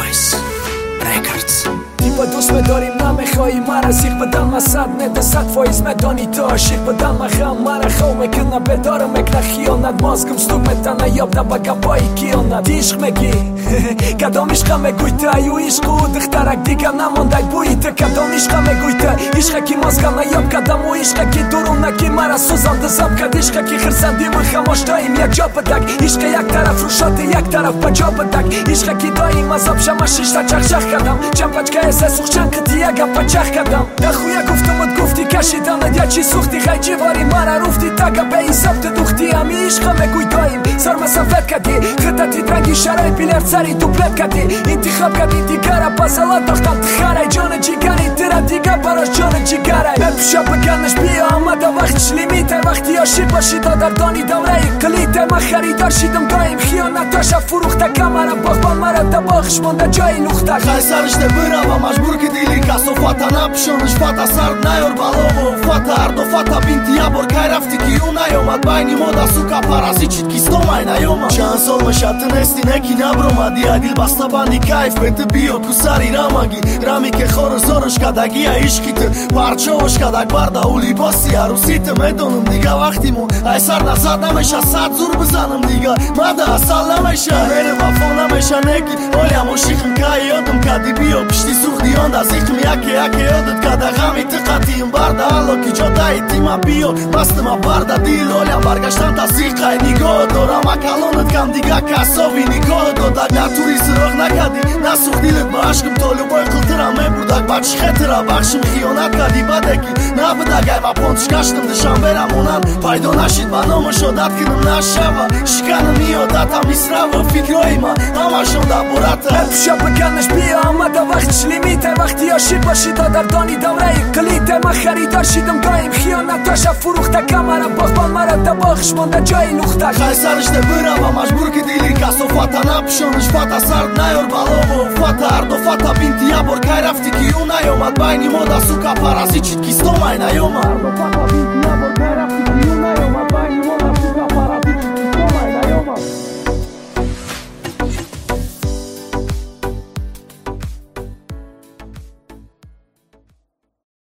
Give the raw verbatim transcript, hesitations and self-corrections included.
Noise Records. Типа دوست داریم نمیخوایی مرا سیخ بدم از صد نده صد فایز مدانی تو عاشق بدم مخم مرا خو میکنه بدارم میکنه خیانت مازگم ستوک متنه یاب نبا گپایی کیانت عشق میگی کدام عشق میگوی تا یو عشق و دخترک دیگه نمانده بوی تا کدام عشق میگوی تا عشق کی مازگم نیاب کدام و عشق کی درونکی مرا سوزنده زب کد عشق کی خرسندی و خماش دایم یک جا بدک عشق یک طرف روشات یک طرف بجا بدک عشق کی دایم از اب شمشش تا چخ چخ کدم چم پچکای سوخ چند کتی اگه پچخ کدم دخویا گفتم ات گفتی کشیدم اد یا چی سوختی خی جیواری مرا روفتی تاگه به این سبت دوختی همی عشق میگوی دایم سر مسافت کدی خطتی درنگی شرای پیلر سری دوپلت کدی انتخاب کدی دیگره پسلا داختم تخاره جان جیگری تیره دیگه براش جان جیگره بپشا بگنش بیا آمده وقتش لیمیته وقتی عاشق باشی تا در دانی دوره کلیته من خریدار شیدم دایم خیانتاشا فروخته کمره باغبان مرا دباغش مونده جای لوخته خی سرش ده برم مجبور که دیلی کسو فتا نپشونش فتا سرد نیار بلوو فتا اردو فتا بینتی یبور کای رفتی که اون نیومد باینی مودا سوکا پرازی چید کیستو مای نیومد چند سال مشت نستی نکی نبرومدی عدیل بستا بندی کیف بنت بیو کساری رامگی رامی که خور زورش کدگی عشقیت پرچوش کدگ برده اولی باسی عروسیت میدونم دیگه وقتی مون ای سر نزد نمیشه صد زور بزنم دیگه مده اصل نمیشه میره وفا نمیشه نگی اولی موشیخم که یادم کدی بیو پشتی سوخ دیان از ایخم یکی یکی یادت کده غمی تقتیم برده حالا که جا دایتی ما بیو بست ما برده دیل اولیم برگشتن تا سیقای نگاه دارم اکلانت کم دیگه کساوی نگاه داد اگر توری سراغ نکدی نسوخ دیلت با عشقم طالو بای خلطرم میبردک بچ خطره بخشم خیانت کدی بدکی نبدک ای ما پونتش کشتم دشم برم اونن پایدو نشید با نامو شدت کنم نشوه شکنم میادت هم میسره و فکرهای ما همه شده برده بپشا بگنش بیا آمده وقتش لیمیته وقتی عاشق باشی تا در دانی دوره کلیته من خریدار شیدم دایم خیانتاشا فروخته کمره باغبان مرا دباغش مونده جای لوخته خی سرش ده برم مجبور که دیلی کسو فتا نپشونش فتا سرد نیار بلوو فتا اردو فتا بینتی یبور کای رفتی که اون نیومد باینی مودا سوکا پرازی چید کیستو مای نیومد